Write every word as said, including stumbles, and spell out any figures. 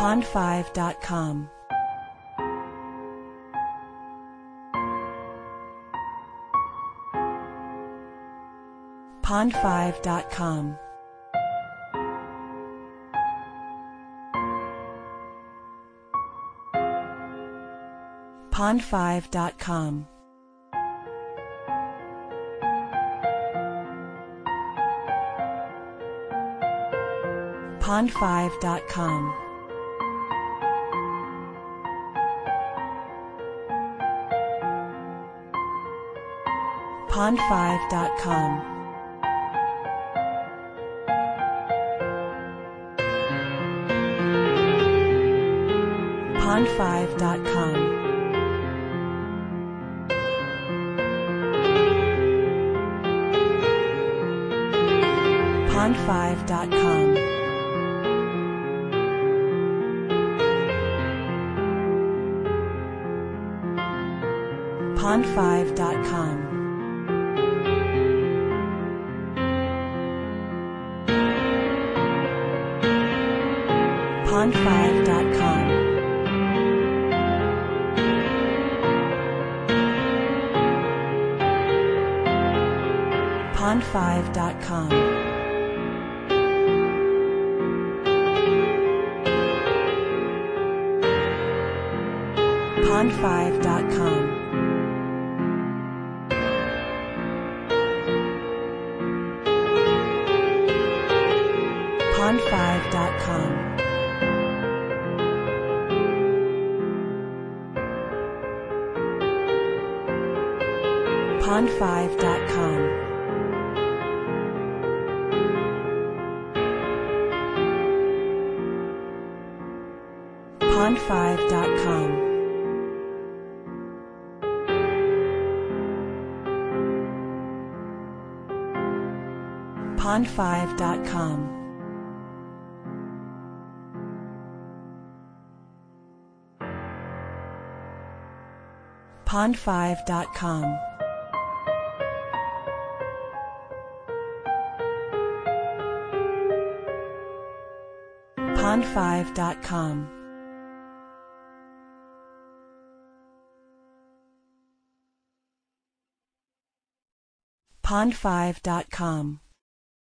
pond five dot com. pond five dot com. pond five dot com. pond five dot com. pond five dot com. pond five dot com. pond five dot com. pond five dot com. pond five dot com. pond five dot com. pond five dot com. pond five dot com. pond five dot com. pond five dot com. pond five dot com. pond five dot com. pond five dot com. pond five dot com.